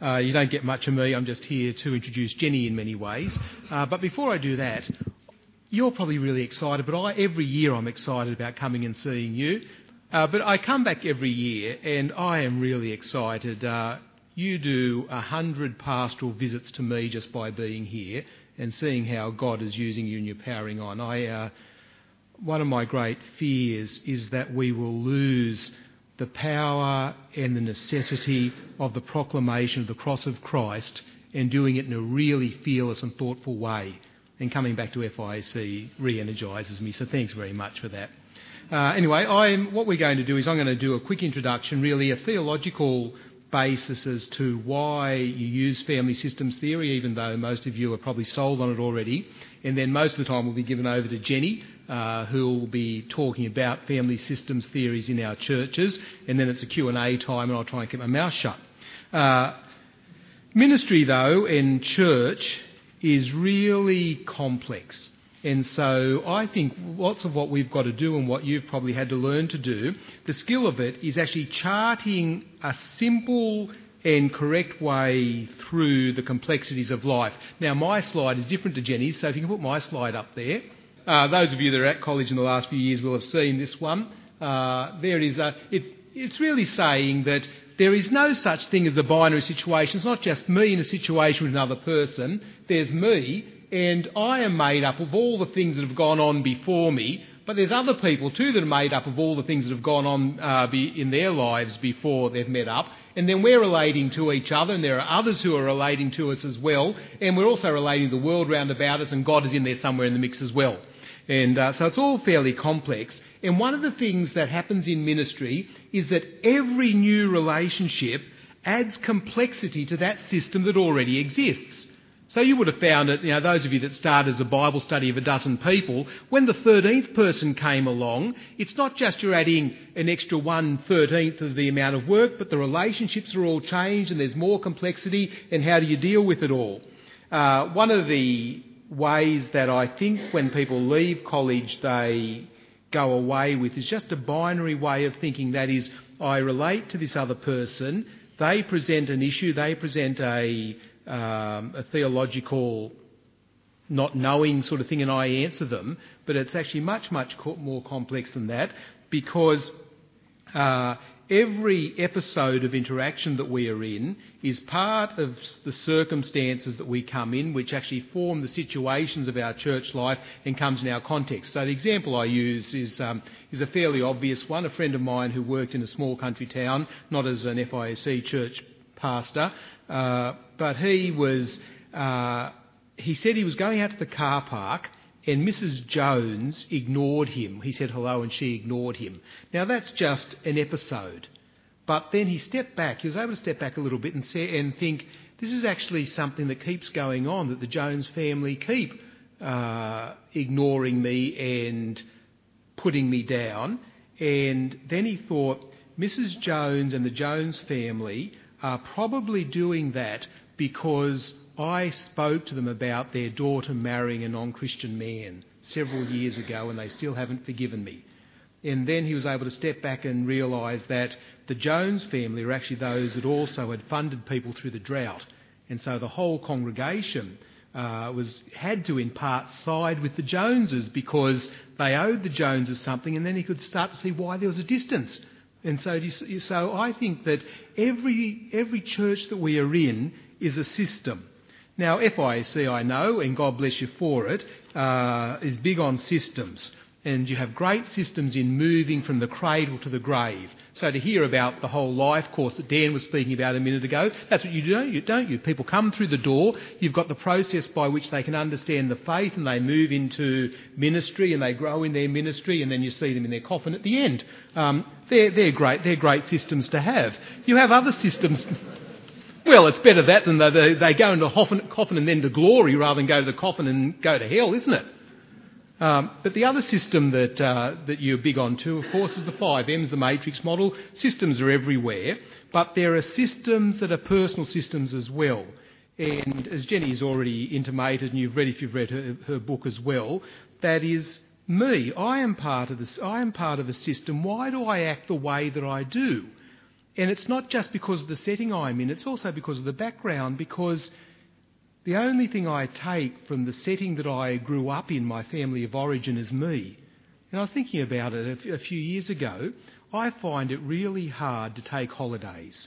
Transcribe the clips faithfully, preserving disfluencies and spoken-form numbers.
Uh, you don't get much of me. I'm just here to introduce Jenny in many ways. Uh, but before I do that, you're probably really excited, but I, every year I'm excited about coming and seeing you. Uh, but I come back every year and I am really excited. Uh, you do a hundred pastoral visits to me just by being here and seeing how God is using you and you're powering on. I, uh, one of my great fears is that we will lose the power and the necessity of the proclamation of the cross of Christ and doing it in a really fearless and thoughtful way. And coming back to F I A C re-energises me, so thanks very much for that. Uh, anyway, I'm, what we're going to do is I'm going to do a quick introduction, really a theological basis as to why you use family systems theory, even though most of you are probably sold on it already. And then most of the time will be given over to Jenny, uh, who will be talking about family systems theories in our churches. And then it's a Q and A time and I'll try and keep my mouth shut. Uh, ministry, though, and church is really complex. And so I think lots of what we've got to do and what you've probably had to learn to do, the skill of it is actually charting a simple and correct way through the complexities of life. Now, my slide is different to Jenny's, so if you can put my slide up there. Uh, those of you that are at college in the last few years will have seen this one. Uh, there it is. Uh, it, it's really saying that there is no such thing as a binary situation. It's not just me in a situation with another person. There's me, and I am made up of all the things that have gone on before me, but there's other people too that are made up of all the things that have gone on uh, be in their lives before they've met up. And then we're relating to each other, and there are others who are relating to us as well, and we're also relating to the world round about us, and God is in there somewhere in the mix as well. And uh, so it's all fairly complex. And one of the things that happens in ministry is that every new relationship adds complexity to that system that already exists. So you would have found it, you know, those of you that start as a Bible study of a dozen people, when the thirteenth person came along, it's not just you're adding an extra one thirteenth of the amount of work, but the relationships are all changed and there's more complexity, and how do you deal with it all? Uh, one of the ways that I think when people leave college they go away with is just a binary way of thinking. That is, I relate to this other person, they present an issue, they present a... Um, a theological not knowing sort of thing, and I answer them, but it's actually much, much co- more complex than that, because uh, every episode of interaction that we are in is part of the circumstances that we come in, which actually form the situations of our church life and comes in our context. So the example I use is um, is a fairly obvious one. A friend of mine who worked in a small country town, not as an F I A C church pastor, uh, but he was, uh, he said he was going out to the car park and Missus Jones ignored him. He said hello and she ignored him. Now that's just an episode. But then he stepped back, he was able to step back a little bit and say, and think, this is actually something that keeps going on, that the Jones family keep uh, ignoring me and putting me down. And then he thought, Missus Jones and the Jones family are probably doing that because I spoke to them about their daughter marrying a non-Christian man several years ago and they still haven't forgiven me. And then he was able to step back and realise that the Jones family are actually those that also had funded people through the drought. And so the whole congregation uh, was had to in part side with the Joneses because they owed the Joneses something, and then he could start to see why there was a distance. And so, so I think that every every church that we are in is a system. Now, F I A C, I know, and God bless you for it, uh, is big on systems. And you have great systems in moving from the cradle to the grave. So to hear about the whole life course that Dan was speaking about a minute ago, that's what you do, don't you? People come through the door, you've got the process by which they can understand the faith and they move into ministry and they grow in their ministry, and then you see them in their coffin at the end. Um, they're, they're great, they're great systems to have. You have other systems... Well, it's better that than they, they go into the coffin and then to glory rather than go to the coffin and go to hell, isn't it? Um, but the other system that uh, that you're big on too, of course, is the five M's, the matrix model. Systems are everywhere, but there are systems that are personal systems as well. And as Jenny's already intimated, and you've read if you've read her, her book as well, that is me. I am part of this. I am part of a system. Why do I act the way that I do? And it's not just because of the setting I'm in, it's also because of the background, because the only thing I take from the setting that I grew up in, my family of origin, is me. And I was thinking about it a, a few years ago. I find it really hard to take holidays.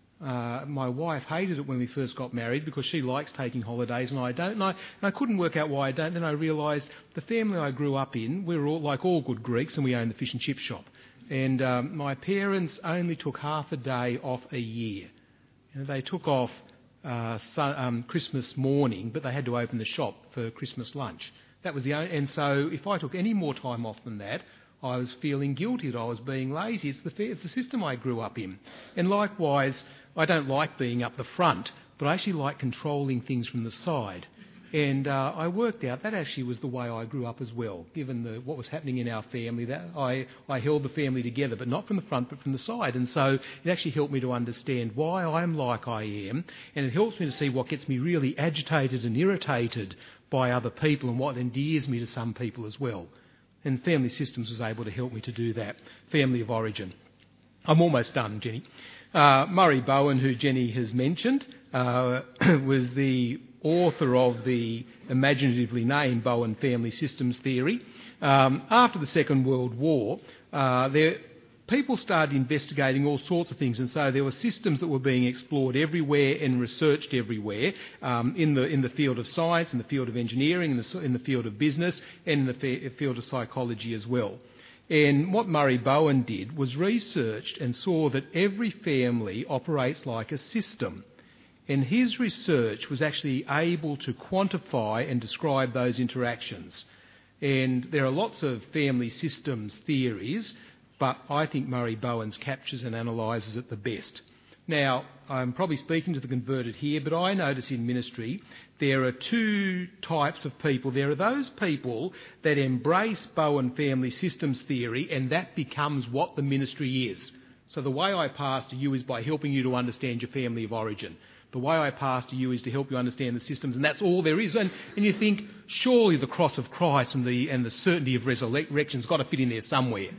Uh, my wife hated it when we first got married because she likes taking holidays and I don't. And I, and I couldn't work out why I don't. Then I realised the family I grew up in, we were all like all good Greeks, and we owned the fish and chip shop. And um, my parents only took half a day off a year. You know, they took off uh, so, um, Christmas morning, but they had to open the shop for Christmas lunch. That was the only, and so if I took any more time off than that, I was feeling guilty that I was being lazy. It's the, it's the system I grew up in. And likewise, I don't like being up the front, but I actually like controlling things from the side. And uh, I worked out that actually was the way I grew up as well, given the, what was happening in our family. That I, I held the family together, but not from the front, but from the side. And so it actually helped me to understand why I'm like I am, and it helps me to see what gets me really agitated and irritated by other people and what endears me to some people as well. And Family Systems was able to help me to do that. Family of origin. I'm almost done, Jenny. Uh, Murray Bowen, who Jenny has mentioned, uh, was the author of the imaginatively named Bowen Family Systems Theory. Um, after the Second World War, uh, there, people started investigating all sorts of things, and so there were systems that were being explored everywhere and researched everywhere um, in the in the field of science, in the field of engineering, in the, in the field of business, and in the fe- field of psychology as well. And what Murray Bowen did was researched and saw that every family operates like a system. And his research was actually able to quantify and describe those interactions. And there are lots of family systems theories, but I think Murray Bowen's captures and analyses it the best. Now, I'm probably speaking to the converted here, but I notice in ministry there are two types of people. There are those people that embrace Bowen family systems theory, and that becomes what the ministry is. So the way I pastor you is by helping you to understand your family of origin. The way I pastor you is to help you understand the systems, and that's all there is. And, and you think, surely the cross of Christ and the and the certainty of resurrection's got to fit in there somewhere.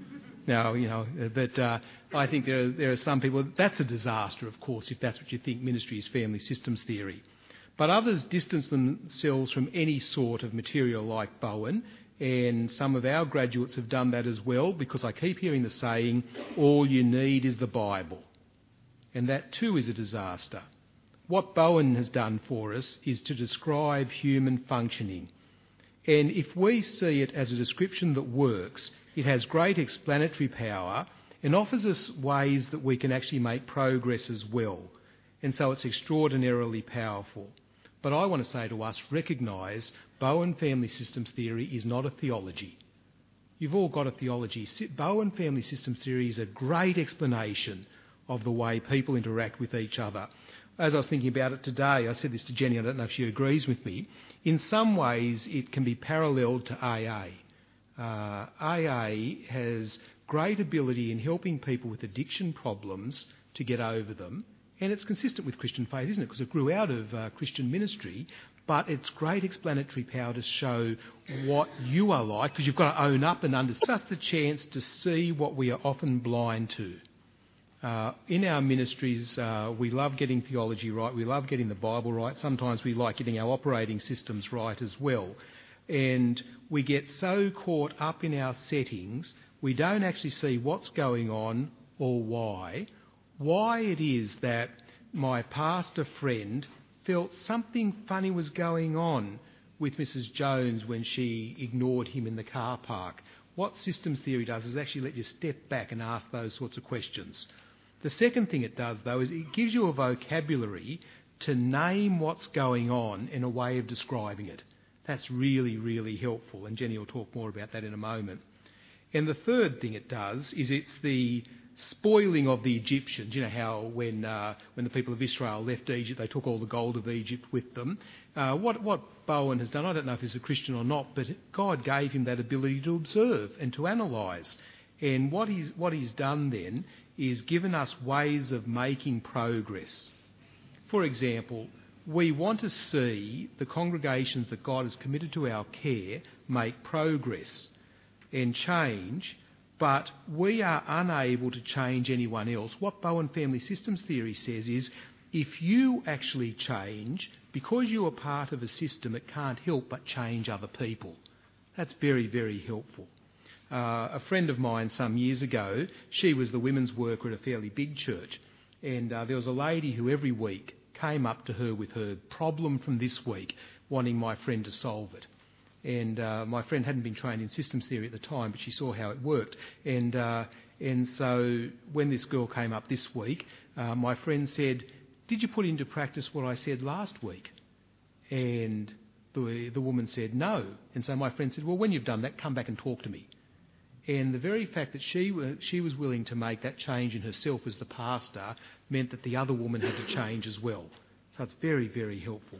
Now, you know, but uh, I think there are, there are some people, that's a disaster, of course, if that's what you think ministry is, family systems theory. But others distance themselves from any sort of material like Bowen, and some of our graduates have done that as well, because I keep hearing the saying, all you need is the Bible. And that too is a disaster. What Bowen has done for us is to describe human functioning. And if we see it as a description that works, it has great explanatory power and offers us ways that we can actually make progress as well. And so it's extraordinarily powerful. But I want to say to us, recognise Bowen Family Systems Theory is not a theology. You've all got a theology. Bowen Family Systems Theory is a great explanation of the way people interact with each other. As I was thinking about it today, I said this to Jenny, I don't know if she agrees with me, in some ways it can be paralleled to A A. Uh, A A has great ability in helping people with addiction problems to get over them, and it's consistent with Christian faith, isn't it? Because it grew out of uh, Christian ministry, but it's great explanatory power to show what you are like, because you've got to own up and understand. Just the chance to see what we are often blind to. Uh, in our ministries, uh, we love getting theology right, we love getting the Bible right, sometimes we like getting our operating systems right as well. And we get so caught up in our settings, we don't actually see what's going on or why. Why it is that my pastor friend felt something funny was going on with Missus Jones when she ignored him in the car park. What systems theory does is actually let you step back and ask those sorts of questions. The second thing it does, though, is it gives you a vocabulary to name what's going on and a way of describing it. That's really, really helpful, and Jenny will talk more about that in a moment. And the third thing it does is it's the spoiling of the Egyptians. You know how when uh, when the people of Israel left Egypt, they took all the gold of Egypt with them. Uh, what, what Bowen has done, I don't know if he's a Christian or not, but God gave him that ability to observe and to analyse. And what he's, what he's done then is given us ways of making progress. For example, we want to see the congregations that God has committed to our care make progress and change, but we are unable to change anyone else. What Bowen Family Systems Theory says is, if you actually change, because you are part of a system, it can't help but change other people. That's very, very helpful. Uh, a friend of mine some years ago, she was the women's worker at a fairly big church, and uh, there was a lady who every week came up to her with her problem from this week, wanting my friend to solve it. And uh, my friend hadn't been trained in systems theory at the time, but she saw how it worked. And uh, and so when this girl came up this week, uh, my friend said, "Did you put into practice what I said last week?" And the the woman said, "No." And so my friend said, "Well, when you've done that, come back and talk to me." And the very fact that she was, she was willing to make that change in herself as the pastor meant that the other woman had to change as well. So it's very, very helpful.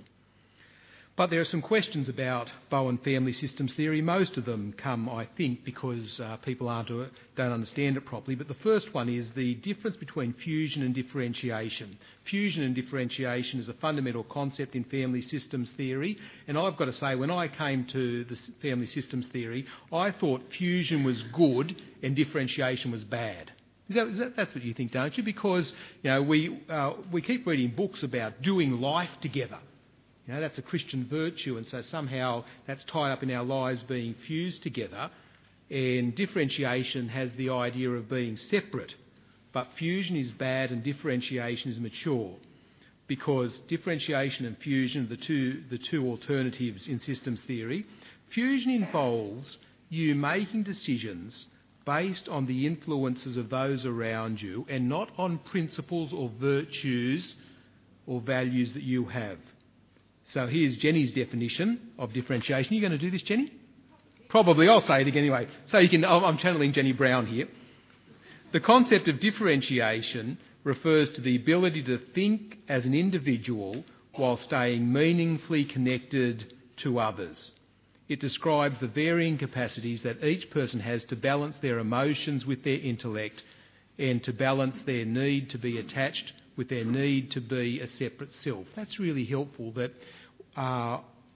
But there are some questions about Bowen Family Systems Theory. Most of them come, I think, because uh, people aren't, uh, don't understand it properly. But the first one is the difference between fusion and differentiation. Fusion and differentiation is a fundamental concept in family systems theory. And I've got to say, when I came to the family systems theory, I thought fusion was good and differentiation was bad. Is that, is that, that's what you think, don't you? Because you know, we, uh, we keep reading books about doing life together. You know, that's a Christian virtue, and so somehow that's tied up in our lives being fused together. And differentiation has the idea of being separate. But fusion is bad and differentiation is mature, because differentiation and fusion are the two, the two alternatives in systems theory. Fusion involves you making decisions based on the influences of those around you and not on principles or virtues or values that you have. So here's Jenny's definition of differentiation. Are you going to do this, Jenny? Probably. I'll say it again anyway. So you can. I'm channeling Jenny Brown here. The concept of differentiation refers to the ability to think as an individual while staying meaningfully connected to others. It describes the varying capacities that each person has to balance their emotions with their intellect and to balance their need to be attached with their need to be a separate self. That's really helpful. That uh,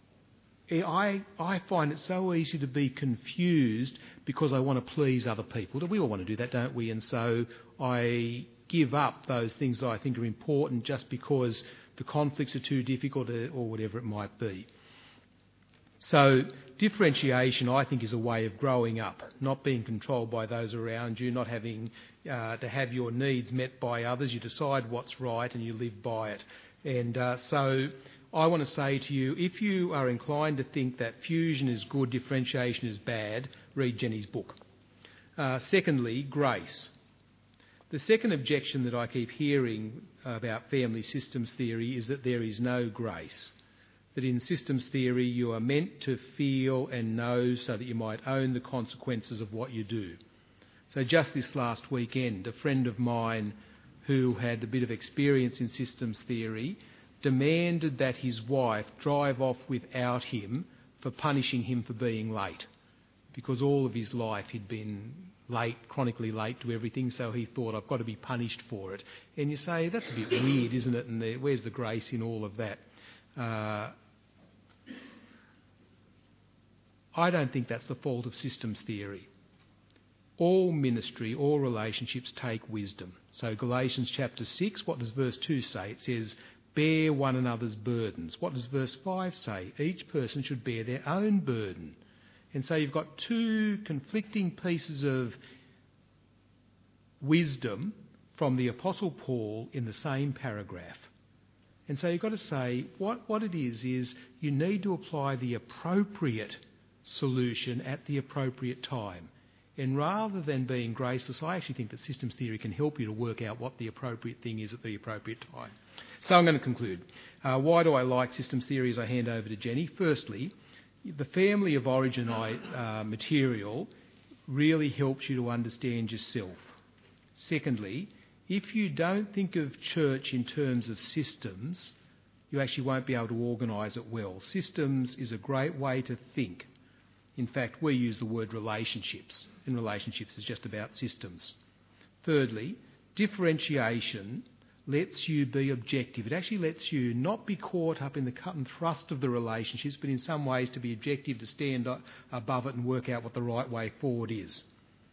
I, I find it so easy to be confused because I want to please other people. We all want to do that, don't we? And so I give up those things that I think are important just because the conflicts are too difficult or whatever it might be. So differentiation, I think, is a way of growing up, not being controlled by those around you, not having uh, to have your needs met by others. You decide what's right and you live by it. And uh, so I want to say to you, if you are inclined to think that fusion is good, differentiation is bad, read Jenny's book. Uh, secondly, grace. The second objection that I keep hearing about family systems theory is that there is no grace. That in systems theory you are meant to feel and know so that you might own the consequences of what you do. So just this last weekend, a friend of mine who had a bit of experience in systems theory demanded that his wife drive off without him for punishing him for being late, because all of his life he'd been late, chronically late to everything, so he thought, I've got to be punished for it. And you say, that's a bit weird, isn't it? And there, where's the grace in all of that? Uh, I don't think that's the fault of systems theory. All ministry, all relationships take wisdom. So Galatians chapter six, what does verse two say? It says, bear one another's burdens. What does verse five say? Each person should bear their own burden. And so you've got two conflicting pieces of wisdom from the Apostle Paul in the same paragraph. And so you've got to say what, what it is, is you need to apply the appropriate solution at the appropriate time. And rather than being graceless, I actually think that systems theory can help you to work out what the appropriate thing is at the appropriate time. So I'm going to conclude. Uh, why do I like systems theory as I hand over to Jenny? Firstly, the family of origin uh, material really helps you to understand yourself. Secondly, if you don't think of church in terms of systems, you actually won't be able to organise it well. Systems is a great way to think. In fact, we use the word relationships, and relationships is just about systems. Thirdly, differentiation lets you be objective. It actually lets you not be caught up in the cut and thrust of the relationships, but in some ways to be objective, to stand above it and work out what the right way forward is.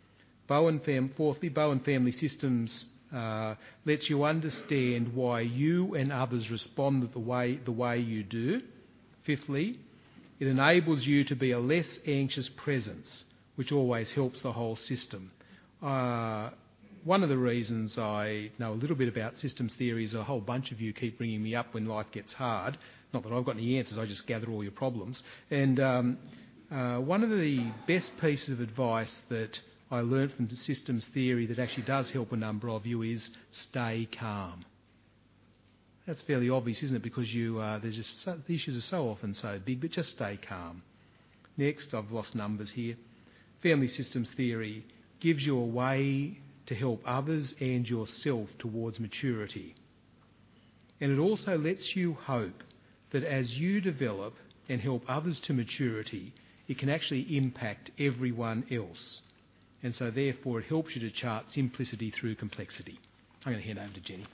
Bowen fam- fourthly, Bowen Family Systems uh, lets you understand why you and others respond the way, the way you do. Fifthly, it enables you to be a less anxious presence, which always helps the whole system. Uh, one of the reasons I know a little bit about systems theory is a whole bunch of you keep bringing me up when life gets hard. Not that I've got any answers, I just gather all your problems. And um, uh, one of the best pieces of advice that I learned from the systems theory that actually does help a number of you is stay calm. That's fairly obvious, isn't it? Because you, uh, there's just so, the issues are so often so big, but just stay calm. Next, I've lost numbers here. Family systems theory gives you a way to help others and yourself towards maturity. And it also lets you hope that as you develop and help others to maturity, it can actually impact everyone else. And so therefore it helps you to chart simplicity through complexity. I'm going to hand over to Jenny.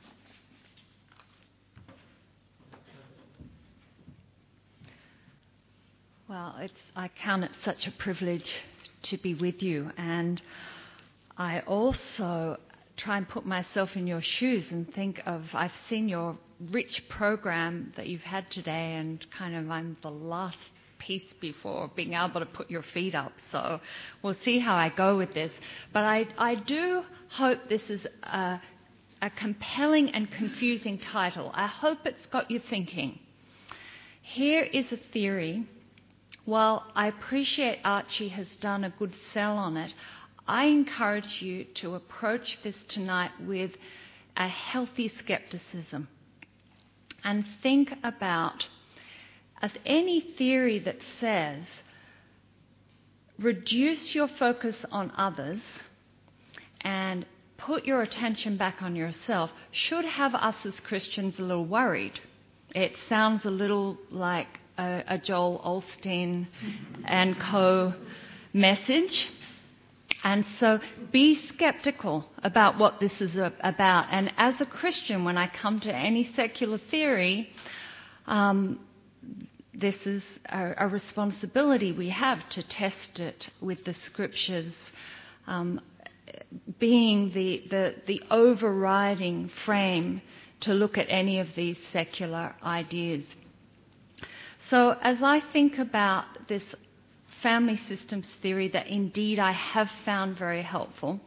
Well, it's, I count it such a privilege to be with you, and I also try and put myself in your shoes and think of, I've seen your rich program that you've had today, and kind of I'm the last piece before being able to put your feet up. So we'll see how I go with this. But I, I do hope this is a, a compelling and confusing title. I hope it's got you thinking. Here is a theory. While I appreciate Archie has done a good sell on it, I encourage you to approach this tonight with a healthy skepticism and think about as any theory that says reduce your focus on others and put your attention back on yourself should have us as Christians a little worried. It sounds a little like a, a Joel Osteen and co message. And so be skeptical about what this is about. And as a Christian, when I come to any secular theory, um, this is a, a responsibility we have to test it with the scriptures um, being the, the, the overriding frame to look at any of these secular ideas. So as I think about this family systems theory that indeed I have found very helpful,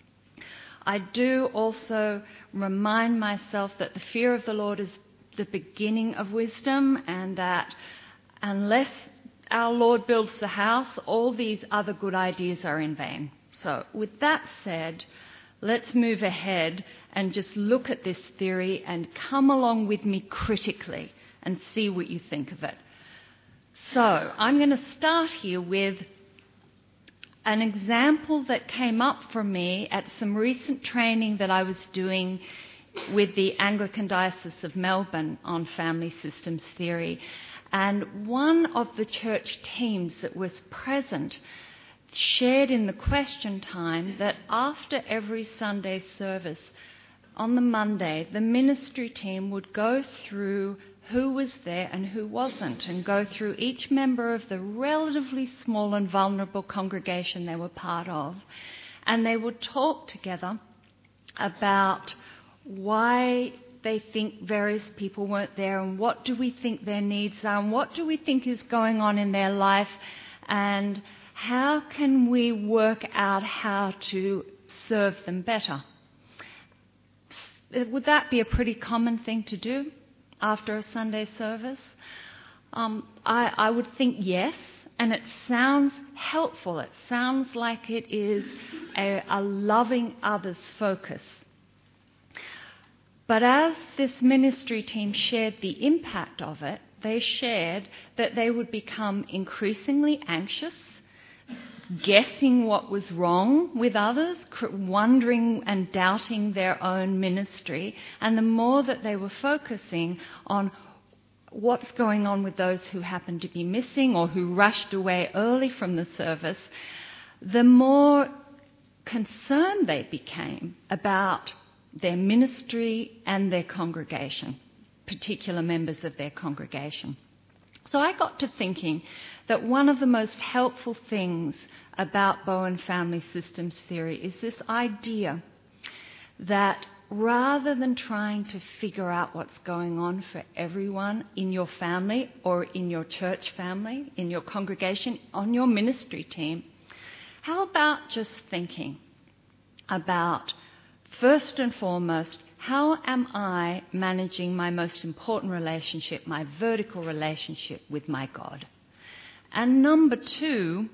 I do also remind myself that the fear of the Lord is the beginning of wisdom, and that unless our Lord builds the house, all these other good ideas are in vain. So with that said, let's move ahead and just look at this theory and come along with me critically and see what you think of it. So I'm going to start here with an example that came up for me at some recent training that I was doing with the Anglican Diocese of Melbourne on family systems theory. And one of the church teams that was present shared in the question time that after every Sunday service on the Monday, the ministry team would go through who was there and who wasn't, and go through each member of the relatively small and vulnerable congregation they were part of. And they would talk together about why they think various people weren't there, and what do we think their needs are, and what do we think is going on in their life, and how can we work out how to serve them better. Would that be a pretty common thing to do after a Sunday service? Um, I, I would think yes, and it sounds helpful. It sounds like it is a, a loving others focus. But as this ministry team shared the impact of it, they shared that they would become increasingly anxious, guessing what was wrong with others, wondering and doubting their own ministry. And the more that they were focusing on what's going on with those who happened to be missing or who rushed away early from the service, the more concerned they became about their ministry and their congregation, particular members of their congregation. So I got to thinking that one of the most helpful things about Bowen family systems theory is this idea that rather than trying to figure out what's going on for everyone in your family or in your church family, in your congregation, on your ministry team, how about just thinking about, first and foremost, how am I managing my most important relationship, my vertical relationship with my God? And number two,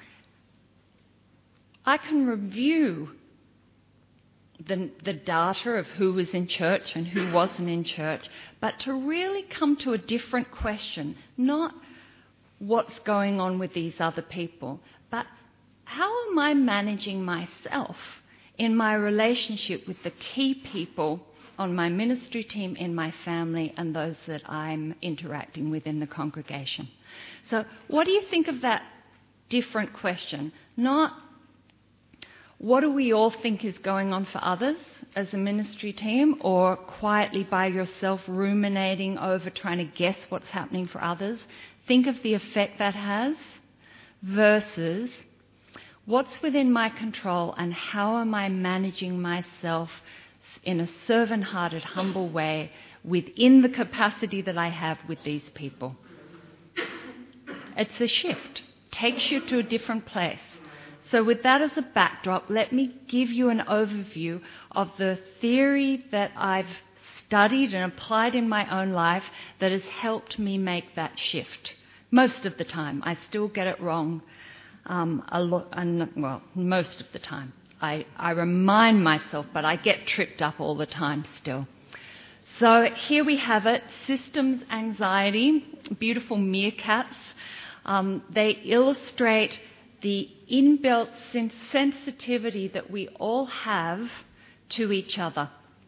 I can review the, the data of who was in church and who wasn't in church, but to really come to a different question, not what's going on with these other people, but how am I managing myself in my relationship with the key people on my ministry team, in my family, and those that I'm interacting with in the congregation? So what do you think of that different question? Not what do we all think is going on for others as a ministry team, or quietly by yourself ruminating over trying to guess what's happening for others. Think of the effect that has versus what's within my control and how am I managing myself in a servant-hearted, humble way within the capacity that I have with these people. It's a shift. Takes you to a different place. So with that as a backdrop, let me give you an overview of the theory that I've studied and applied in my own life that has helped me make that shift. Most of the time. I still get it wrong. Um, a lot, and, well, most of the time. I, I remind myself, but I get tripped up all the time still. So here we have it, systems anxiety, beautiful meerkats. Um, they illustrate the inbuilt sensitivity that we all have to each other.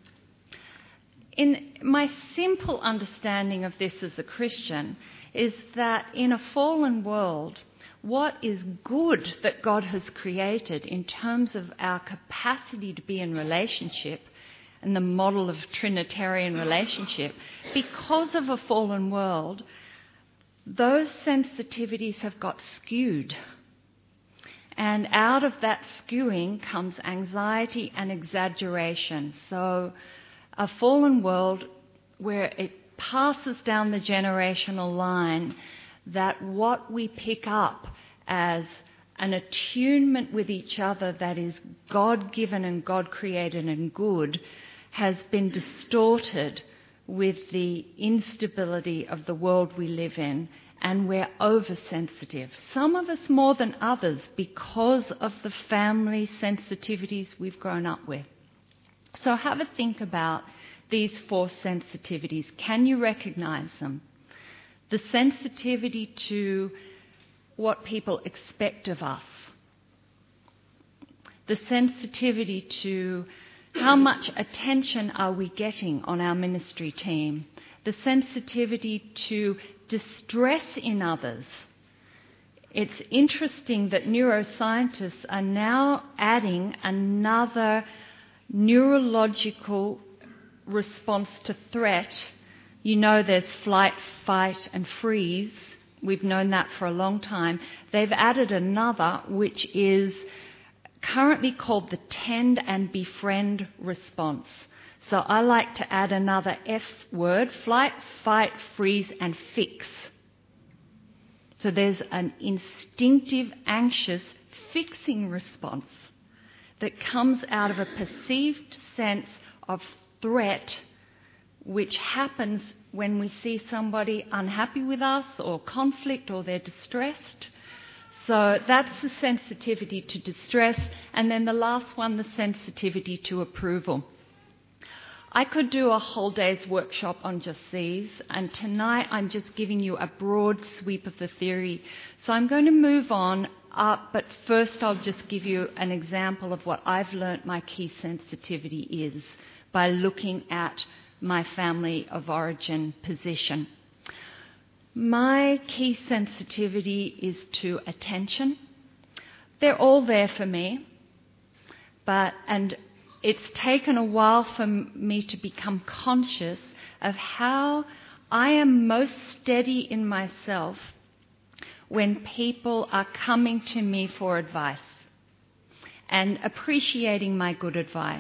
In my simple understanding of this as a Christian is that in a fallen world, what is good that God has created in terms of our capacity to be in relationship and the model of Trinitarian relationship, because of a fallen world, those sensitivities have got skewed. And out of that skewing comes anxiety and exaggeration. So a fallen world where it passes down the generational line that what we pick up as an attunement with each other that is God-given and God-created and good has been distorted with the instability of the world we live in, and we're oversensitive. Some of us more than others because of the family sensitivities we've grown up with. So have a think about these four sensitivities. Can you recognize them? The sensitivity to what people expect of us. The sensitivity to how much attention are we getting on our ministry team. The sensitivity to distress in others. It's interesting that neuroscientists are now adding another neurological response to threat. You know there's flight, fight and freeze. We've known that for a long time. They've added another which is currently called the tend and befriend response. So I like to add another F word, flight, fight, freeze and fix. So there's an instinctive, anxious, fixing response that comes out of a perceived sense of threat which happens when we see somebody unhappy with us or conflict or they're distressed. So that's the sensitivity to distress. And then the last one, the sensitivity to approval. I could do a whole day's workshop on just these, and tonight I'm just giving you a broad sweep of the theory. So I'm going to move on up, but first I'll just give you an example of what I've learnt my key sensitivity is by looking at my family of origin position. My key sensitivity is to attention. They're all there for me, but and it's taken a while for me to become conscious of how I am most steady in myself when people are coming to me for advice and appreciating my good advice.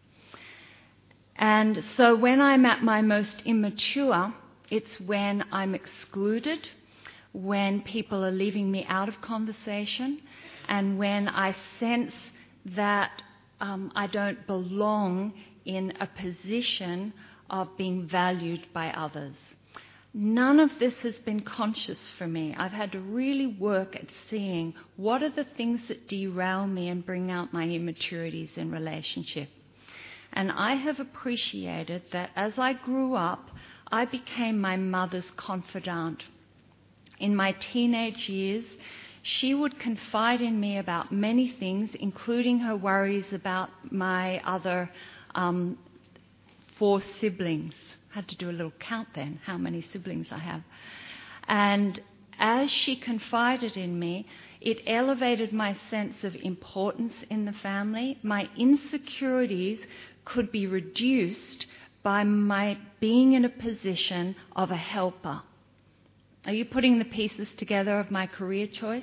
And so when I'm at my most immature, it's when I'm excluded, when people are leaving me out of conversation, and when I sense that um, I don't belong in a position of being valued by others. None of this has been conscious for me. I've had to really work at seeing what are the things that derail me and bring out my immaturities in relationship. And I have appreciated that as I grew up, I became my mother's confidant. In my teenage years, she would confide in me about many things, including her worries about my other um, four siblings. I had to do a little count then, how many siblings I have. And as she confided in me, it elevated my sense of importance in the family. My insecurities could be reduced by my being in a position of a helper. Are you putting the pieces together of my career choice?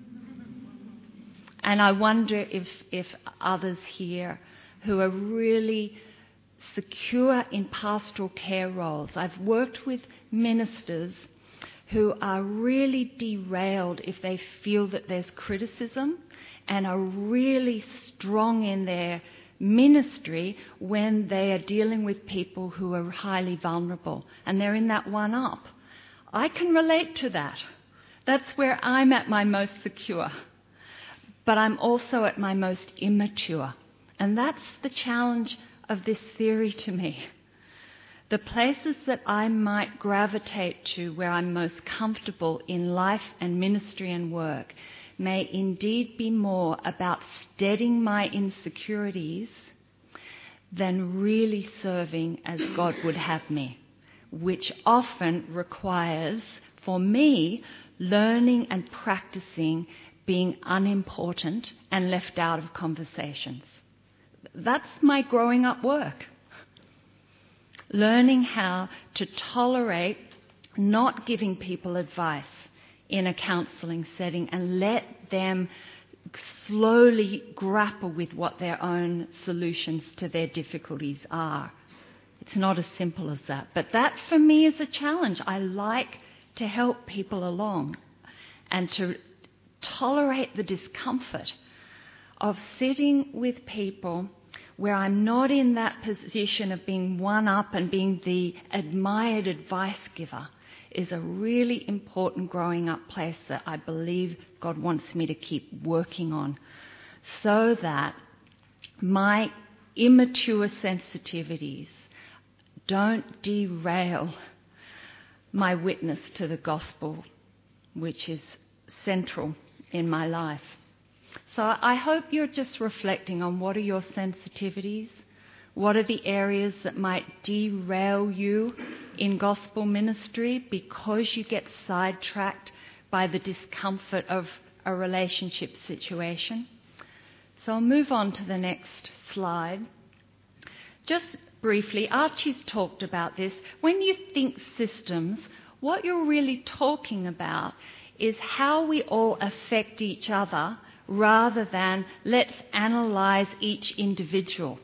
And I wonder if, if others here who are really secure in pastoral care roles. I've worked with ministers who are really derailed if they feel that there's criticism and are really strong in their ministry when they are dealing with people who are highly vulnerable and they're in that one up. I can relate to that. That's where I'm at my most secure. But I'm also at my most immature. And that's the challenge of this theory to me. The places that I might gravitate to where I'm most comfortable in life and ministry and work may indeed be more about steadying my insecurities than really serving as God would have me, which often requires, for me, learning and practicing being unimportant and left out of conversations. That's my growing up work. Learning how to tolerate not giving people advice in a counselling setting and let them slowly grapple with what their own solutions to their difficulties are. It's not as simple as that. But that for me is a challenge. I like to help people along and to tolerate the discomfort of sitting with people where I'm not in that position of being one up and being the admired advice giver is a really important growing up place that I believe God wants me to keep working on so that my immature sensitivities don't derail my witness to the gospel, which is central in my life. So I hope you're just reflecting on what are your sensitivities, what are the areas that might derail you in gospel ministry because you get sidetracked by the discomfort of a relationship situation. So I'll move on to the next slide. Just briefly, Archie's talked about this. When you think systems, what you're really talking about is how we all affect each other rather than let's analyse each individual.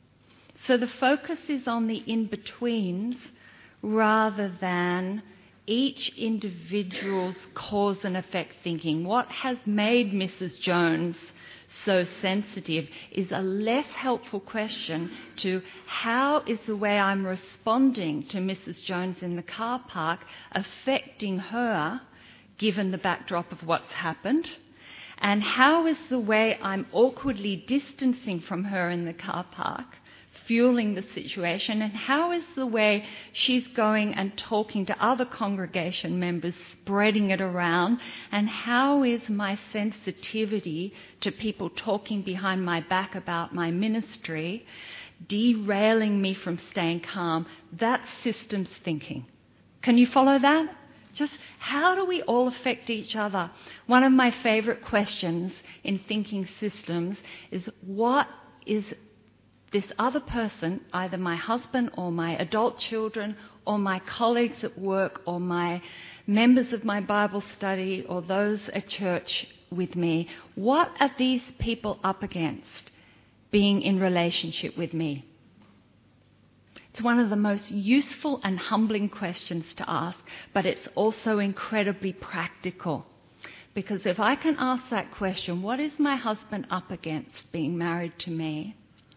So the focus is on the in-betweens rather than each individual's cause and effect thinking. What has made Missus Jones so sensitive is a less helpful question to how is the way I'm responding to Missus Jones in the car park affecting her given the backdrop of what's happened? And how is the way I'm awkwardly distancing from her in the car park fueling the situation? And how is the way she's going and talking to other congregation members spreading it around? And how is my sensitivity to people talking behind my back about my ministry derailing me from staying calm? That's systems thinking. Can you follow that? Just how do we all affect each other? One of my favourite questions in thinking systems is what is this other person, either my husband or my adult children or my colleagues at work or my members of my Bible study or those at church with me, what are these people up against being in relationship with me? It's one of the most useful and humbling questions to ask, but it's also incredibly practical. Because if I can ask that question, what is my husband up against being married to me?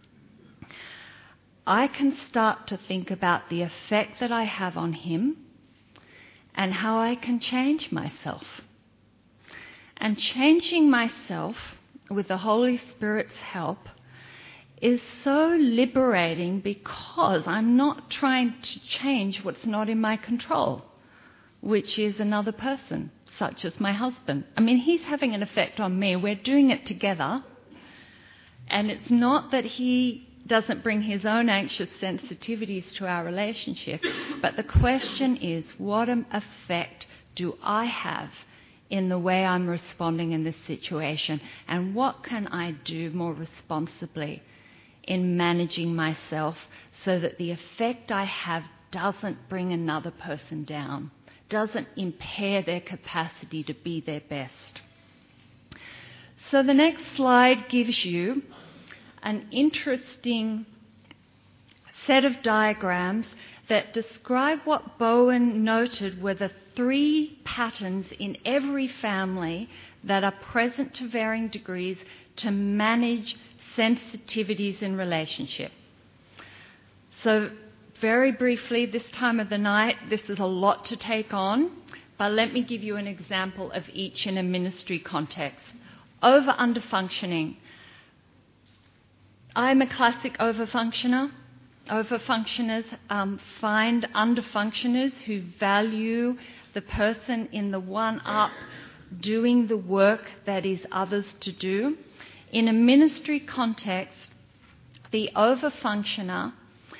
I can start to think about the effect that I have on him and how I can change myself. And changing myself with the Holy Spirit's help is so liberating because I'm not trying to change what's not in my control, which is another person, such as my husband. I mean, he's having an effect on me. We're doing it together. And it's not that he doesn't bring his own anxious sensitivities to our relationship, but the question is, what effect do I have in the way I'm responding in this situation? And what can I do more responsibly in managing myself so that the effect I have doesn't bring another person down, doesn't impair their capacity to be their best? So the next slide gives you an interesting set of diagrams that describe what Bowen noted were the three patterns in every family that are present to varying degrees to manage sensitivities in relationship. So very briefly, this time of the night, this is a lot to take on, but let me give you an example of each in a ministry context. Over-under functioning. I'm a classic over-functioner. Over-functioners um, find under-functioners who value the person in the one-up doing the work that is others to do. In a ministry context, the over-functioner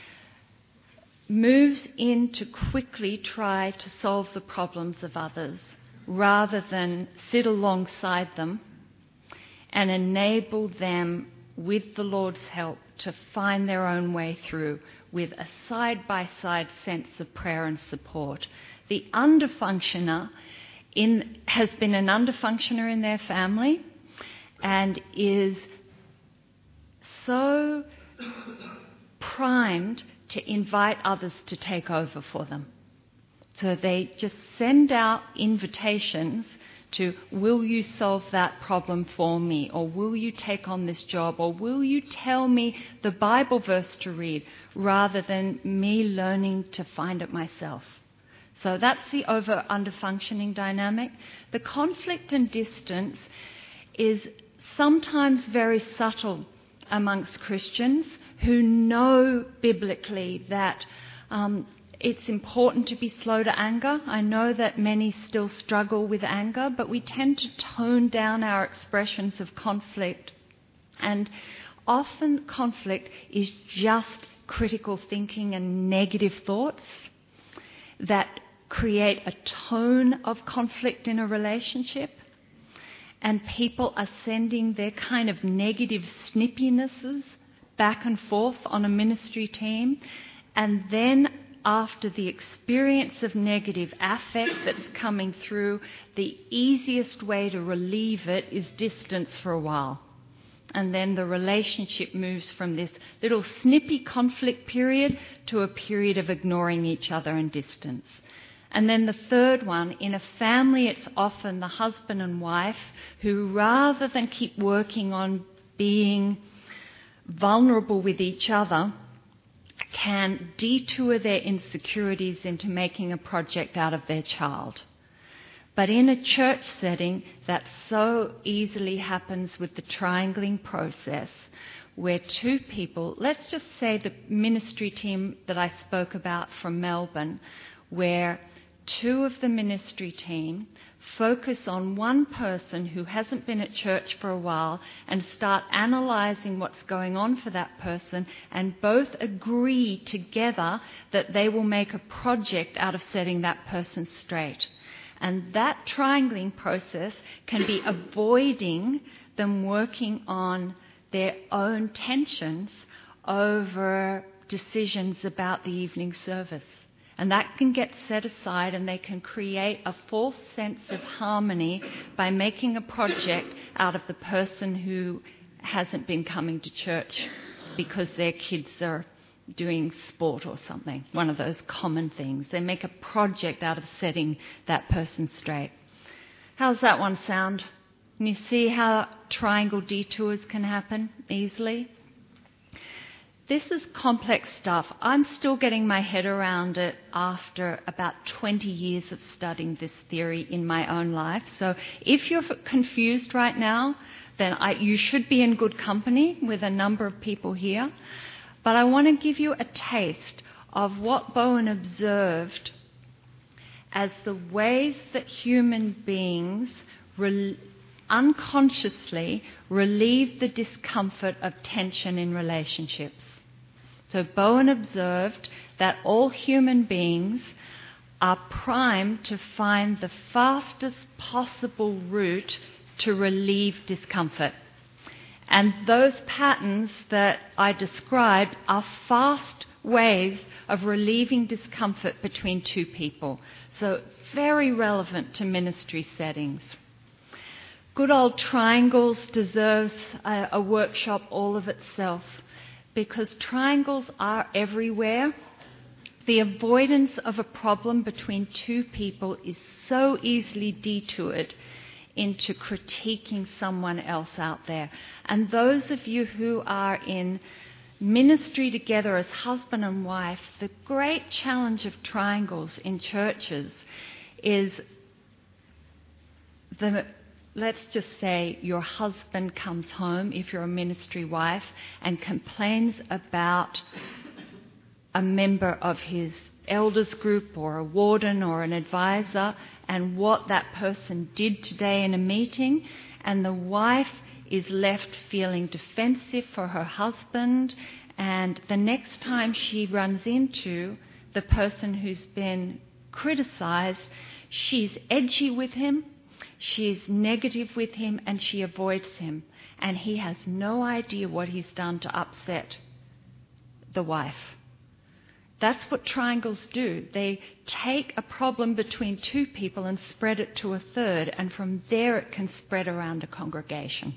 moves in to quickly try to solve the problems of others rather than sit alongside them and enable them, with the Lord's help, to find their own way through with a side-by-side sense of prayer and support. The under-functioner in, has been an under-functioner in their family and is so primed to invite others to take over for them. So they just send out invitations to, will you solve that problem for me? Or will you take on this job? Or will you tell me the Bible verse to read, rather than me learning to find it myself? So that's the over-under functioning dynamic. The conflict and distance is sometimes very subtle amongst Christians who know biblically that um, it's important to be slow to anger. I know that many still struggle with anger, but we tend to tone down our expressions of conflict. And often conflict is just critical thinking and negative thoughts that create a tone of conflict in a relationship. And people are sending their kind of negative snippinesses back and forth on a ministry team. And then after the experience of negative affect that's coming through, the easiest way to relieve it is distance for a while. And then the relationship moves from this little snippy conflict period to a period of ignoring each other and distance. And then the third one, in a family, it's often the husband and wife who, rather than keep working on being vulnerable with each other, can detour their insecurities into making a project out of their child. But in a church setting, that so easily happens with the triangling process, where two people, let's just say the ministry team that I spoke about from Melbourne, where two of the ministry team focus on one person who hasn't been at church for a while and start analysing what's going on for that person, and both agree together that they will make a project out of setting that person straight. And that triangling process can be avoiding them working on their own tensions over decisions about the evening service. And that can get set aside, and they can create a false sense of harmony by making a project out of the person who hasn't been coming to church because their kids are doing sport or something, one of those common things. They make a project out of setting that person straight. How's that one sound? Can you see how triangle detours can happen easily? This is complex stuff. I'm still getting my head around it after about twenty years of studying this theory in my own life. So if you're confused right now, then I, you should be in good company with a number of people here. But I want to give you a taste of what Bowen observed as the ways that human beings re- unconsciously relieve the discomfort of tension in relationships. So Bowen observed that all human beings are primed to find the fastest possible route to relieve discomfort. And those patterns that I described are fast ways of relieving discomfort between two people. So very relevant to ministry settings. Good old triangles deserve a, a workshop all of itself, because triangles are everywhere. The avoidance of a problem between two people is so easily detoured into critiquing someone else out there. And those of you who are in ministry together as husband and wife, the great challenge of triangles in churches is the, let's just say your husband comes home, if you're a ministry wife, and complains about a member of his elders group or a warden or an advisor and what that person did today in a meeting, and the wife is left feeling defensive for her husband, and the next time she runs into the person who's been criticised, she's edgy with him, she's negative with him, and she avoids him, and he has no idea what he's done to upset the wife. That's what triangles do. They take a problem between two people and spread it to a third, and from there it can spread around a congregation.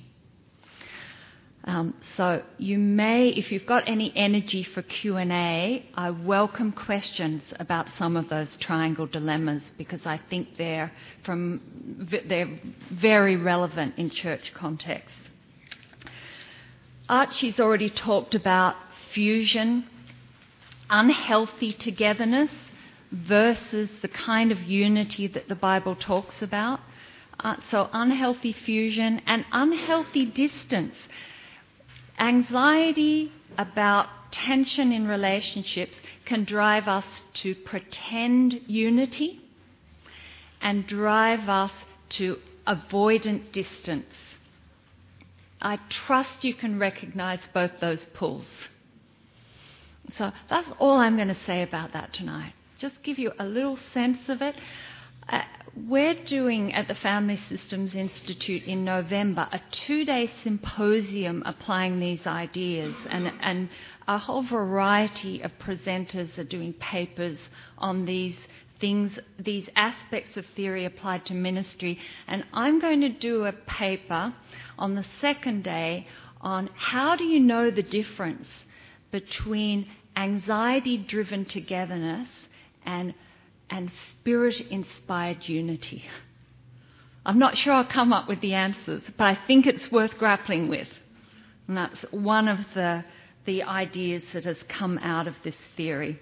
Um, so you may, if you've got any energy for Q and A, I welcome questions about some of those triangle dilemmas, because I think they're from they're very relevant in church context. Archie's already talked about fusion, unhealthy togetherness versus the kind of unity that the Bible talks about. Uh, so unhealthy fusion and unhealthy distance. Anxiety about tension in relationships can drive us to pretend unity and drive us to avoidant distance. I trust you can recognise both those pulls. So that's all I'm going to say about that tonight. Just give you a little sense of it. Uh, we're doing at the Family Systems Institute in November a two-day symposium applying these ideas, and, and a whole variety of presenters are doing papers on these things, these aspects of theory applied to ministry. And I'm going to do a paper on the second day on how do you know the difference between anxiety-driven togetherness and and spirit-inspired unity. I'm not sure I'll come up with the answers, but I think it's worth grappling with. And that's one of the, the ideas that has come out of this theory.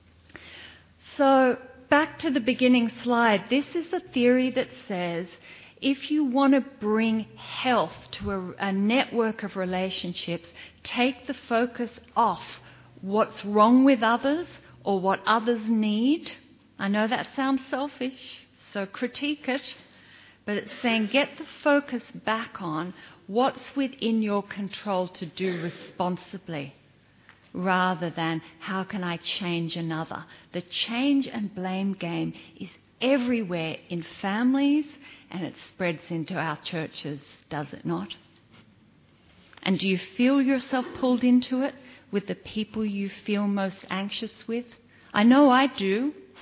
So back to the beginning slide. This is a theory that says if you want to bring health to a, a network of relationships, take the focus off what's wrong with others or what others need. I know that sounds selfish, so critique it, but it's saying get the focus back on what's within your control to do responsibly, rather than how can I change another. The change and blame game is everywhere in families, and it spreads into our churches, does it not? And do you feel yourself pulled into it with the people you feel most anxious with? I know I do.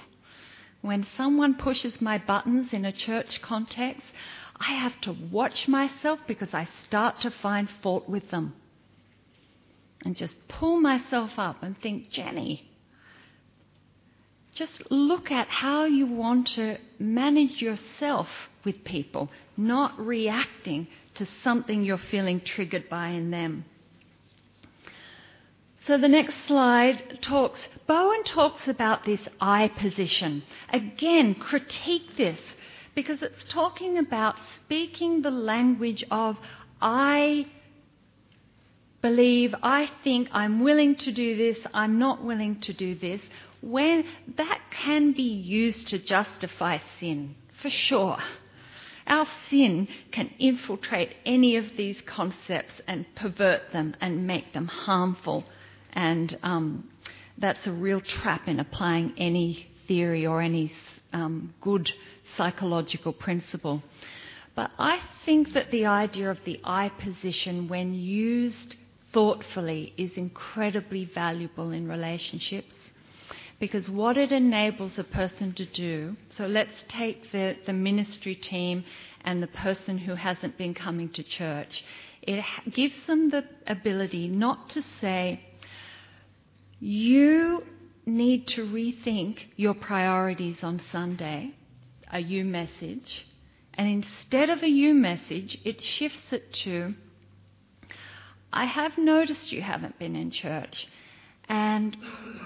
When someone pushes my buttons in a church context, I have to watch myself because I start to find fault with them. And just pull myself up and think, Jenny, just look at how you want to manage yourself with people, not reacting to something you're feeling triggered by in them. So the next slide talks, Bowen talks about this I position. Again, critique this, because it's talking about speaking the language of I believe, I think, I'm willing to do this, I'm not willing to do this, when that can be used to justify sin, for sure. Our sin can infiltrate any of these concepts and pervert them and make them harmful. And um, that's a real trap in applying any theory or any um, good psychological principle. But I think that the idea of the I position, when used thoughtfully, is incredibly valuable in relationships. Because what it enables a person to do, so let's take the, the ministry team and the person who hasn't been coming to church. It gives them the ability not to say, you need to rethink your priorities on Sunday, a you message, and instead of a you message, it shifts it to, I have noticed you haven't been in church, and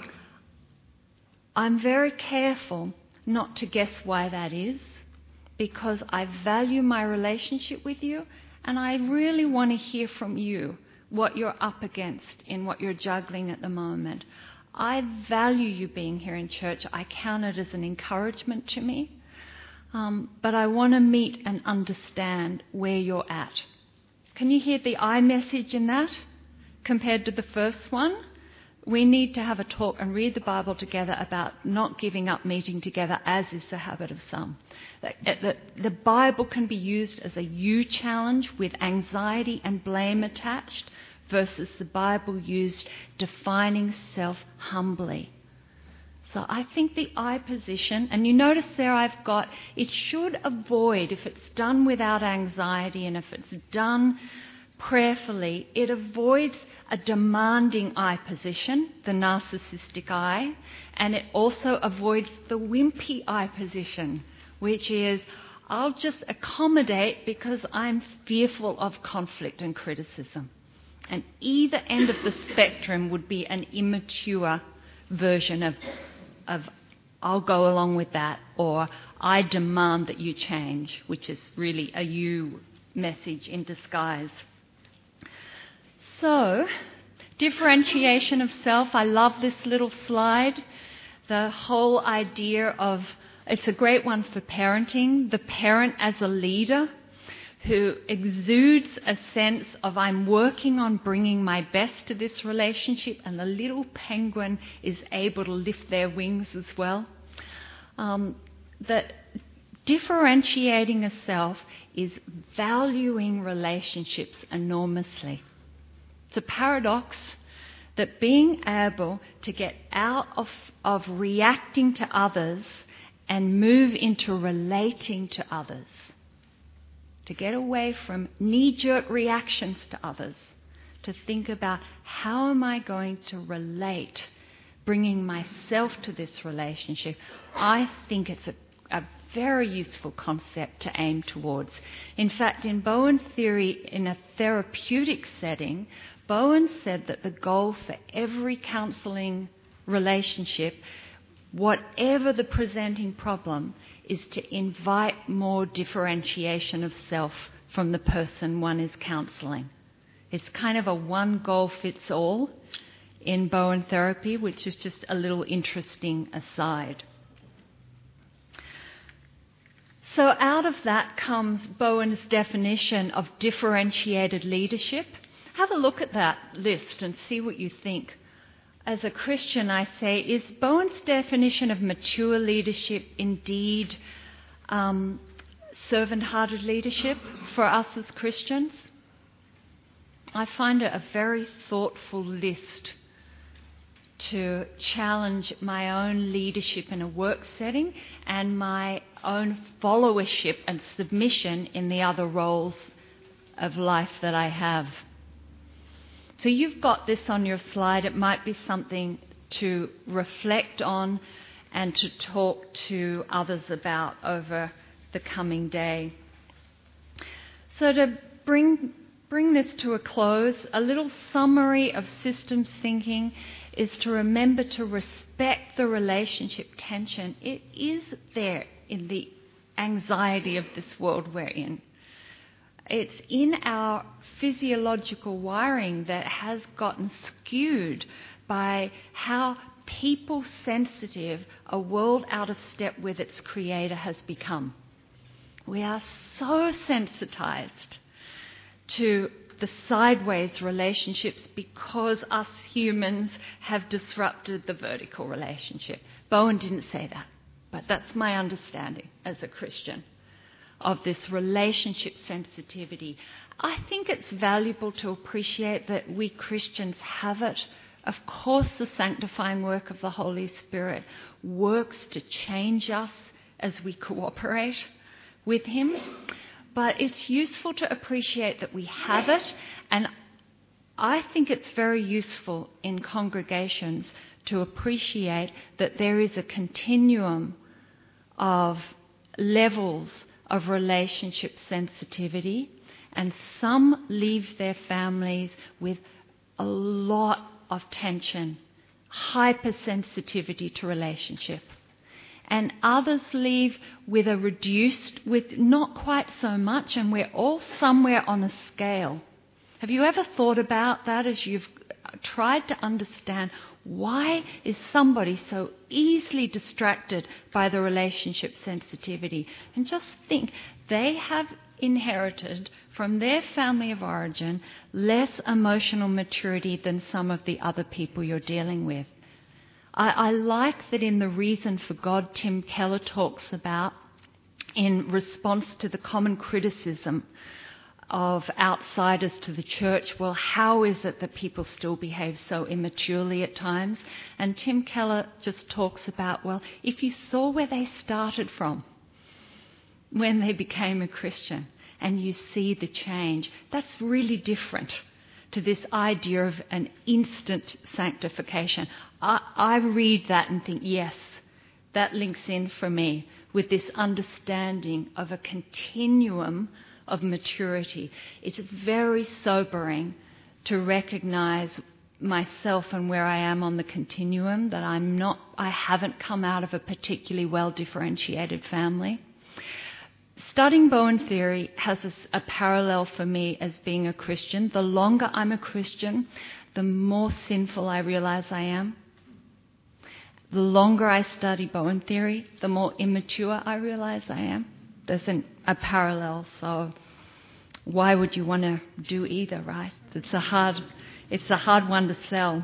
I'm very careful not to guess why that is, because I value my relationship with you, and I really want to hear from you what you're up against in what you're juggling at the moment. I value you being here in church. I count it as an encouragement to me. Um, but I want to meet and understand where you're at. Can you hear the I message in that compared to the first one? We need to have a talk and read the Bible together about not giving up meeting together, as is the habit of some. The, the Bible can be used as a you challenge with anxiety and blame attached, versus the Bible used defining self humbly. So I think the I position, and you notice there I've got, it should avoid, if it's done without anxiety and if it's done prayerfully, it avoids a demanding I position, the narcissistic I, and it also avoids the wimpy I position, which is, I'll just accommodate because I'm fearful of conflict and criticism. And either end of the spectrum would be an immature version of, of I'll go along with that, or I demand that you change, which is really a you message in disguise. So, differentiation of self. I love this little slide. The whole idea of, it's a great one for parenting, the parent as a leader who exudes a sense of I'm working on bringing my best to this relationship, and the little penguin is able to lift their wings as well. Um, that differentiating a self is valuing relationships enormously. It's a paradox that being able to get out of, of reacting to others and move into relating to others, to get away from knee-jerk reactions to others, to think about how am I going to relate, bringing myself to this relationship. I think it's a, a very useful concept to aim towards. In fact, in Bowen's theory, in a therapeutic setting, Bowen said that the goal for every counselling relationship, whatever the presenting problem, is to invite more differentiation of self from the person one is counselling. It's kind of a one goal fits all in Bowen therapy, which is just a little interesting aside. So out of that comes Bowen's definition of differentiated leadership. Have a look at that list and see what you think. As a Christian, I say, is Bowen's definition of mature leadership indeed um, servant-hearted leadership for us as Christians? I find it a very thoughtful list. to challenge my own leadership in a work setting and my own followership and submission in the other roles of life that I have. So you've got this on your slide. It might be something to reflect on and to talk to others about over the coming day. So to bring bring this to a close, a little summary of systems thinking is to remember to respect the relationship tension. It is there in the anxiety of this world we're in. It's in our physiological wiring that has gotten skewed by how people-sensitive a world out of step with its creator has become. We are so sensitized to the sideways relationships because us humans have disrupted the vertical relationship. Bowen didn't say that, but that's my understanding as a Christian of this relationship sensitivity. I think it's valuable to appreciate that we Christians have it. Of course, the sanctifying work of the Holy Spirit works to change us as we cooperate with Him. But it's useful to appreciate that we have it, and I think it's very useful in congregations to appreciate that there is a continuum of levels of relationship sensitivity, and some leave their families with a lot of tension, hypersensitivity to relationship. And others leave with a reduced, with not quite so much, and we're all somewhere on a scale. Have you ever thought about that as you've tried to understand why is somebody so easily distracted by the relationship sensitivity? And just think, they have inherited from their family of origin less emotional maturity than some of the other people you're dealing with. I, I like that in The Reason for God, Tim Keller talks about, in response to the common criticism of outsiders to the church, well, how is it that people still behave so immaturely at times? And Tim Keller just talks about, well, if you saw where they started from when they became a Christian and you see the change, that's really different to this idea of an instant sanctification. I, I read that and think, yes, that links in for me with this understanding of a continuum of maturity. It's very sobering to recognize myself and where I am on the continuum, that I'm not, I haven't come out of a particularly well differentiated family. Studying Bowen theory has a, a parallel for me as being a Christian. The longer I'm a Christian, the more sinful I realize I am. The longer I study Bowen theory, the more immature I realize I am. There's an, a parallel, so why would you want to do either, right? It's a hard, it's a hard one to sell.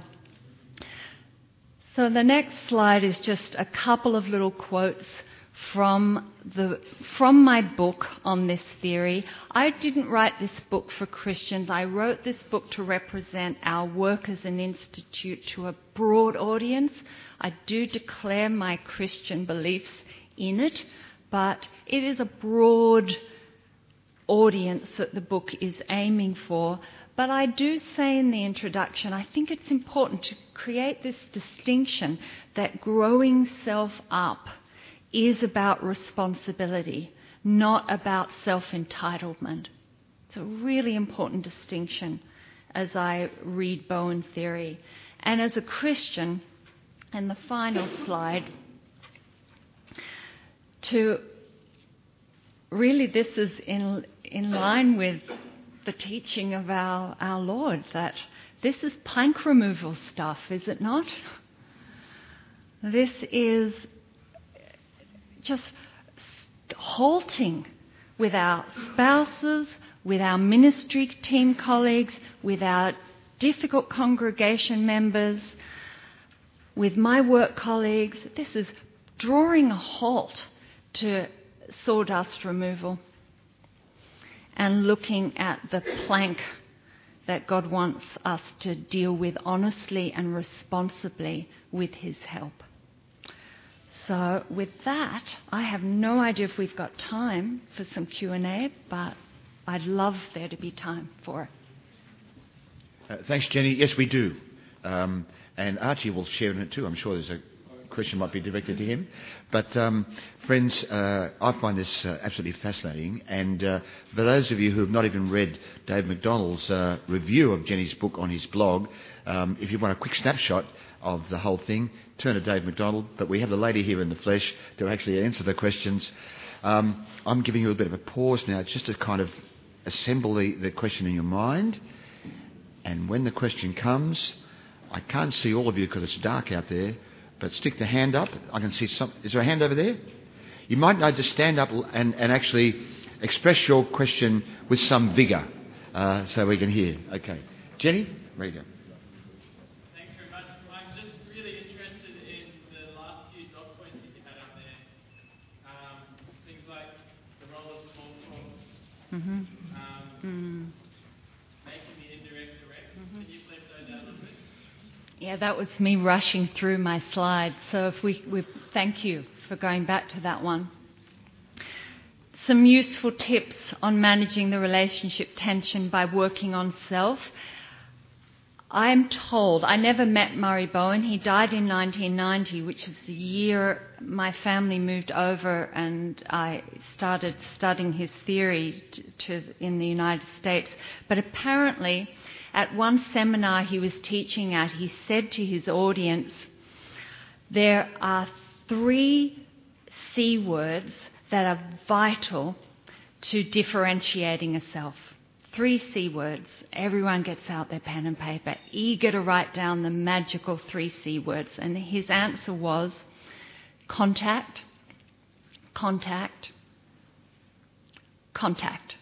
So the next slide is just a couple of little quotes from the from my book on this theory. I didn't write this book for Christians. I wrote this book to represent our work as an institute to a broad audience. I do declare my Christian beliefs in it, but it is a broad audience that the book is aiming for. But I do say in the introduction, I think it's important to create this distinction that growing self up is about responsibility, not about self-entitlement. It's a really important distinction as I read Bowen theory. And as a Christian, and the final slide, to really this is in in line with the teaching of our, our Lord, that this is plank removal stuff, is it not? This is just halting with our spouses, with our ministry team colleagues, with our difficult congregation members, with my work colleagues. This is drawing a halt to sawdust removal and looking at the plank that God wants us to deal with honestly and responsibly with his help. So with that, I have no idea if we've got time for some Q and A, but I'd love there to be time for it. Uh, thanks, Jenny. Yes, we do. Um, and Archie will share in it too. I'm sure there's a question might be directed to him. But um, friends, uh, I find this uh, absolutely fascinating. And uh, for those of you who have not even read Dave McDonald's uh, review of Jenny's book on his blog, um, if you want a quick snapshot of the whole thing, turn to Dave McDonald. But we have the lady here in the flesh to actually answer the questions. Um, I'm giving you a bit of a pause now just to kind of assemble the, the question in your mind. And when the question comes, I can't see all of you because it's dark out there, but stick the hand up. I can see some. Is there a hand over there? You might need to stand up and, and actually express your question with some vigour uh, so we can hear. Okay. Jenny, there you go. Thanks very much. I'm just really interested in the last few dot points that you had up there. Um, things like the role of small talk, Mm-hmm. um, Mm. making the indirect direct. Can you flesh those out a little bit? Yeah, that was me rushing through my slides. So if we, we thank you for going back to that one. Some useful tips on managing the relationship tension by working on self. I'm told, I never met Murray Bowen. He died in nineteen ninety, which is the year my family moved over and I started studying his theory to, to, in the United States. But apparently, at one seminar he was teaching at, he said to his audience, there are three C words that are vital to differentiating a self. Three C words. Everyone gets out their pen and paper, eager to write down the magical three C words. And his answer was contact, contact, contact.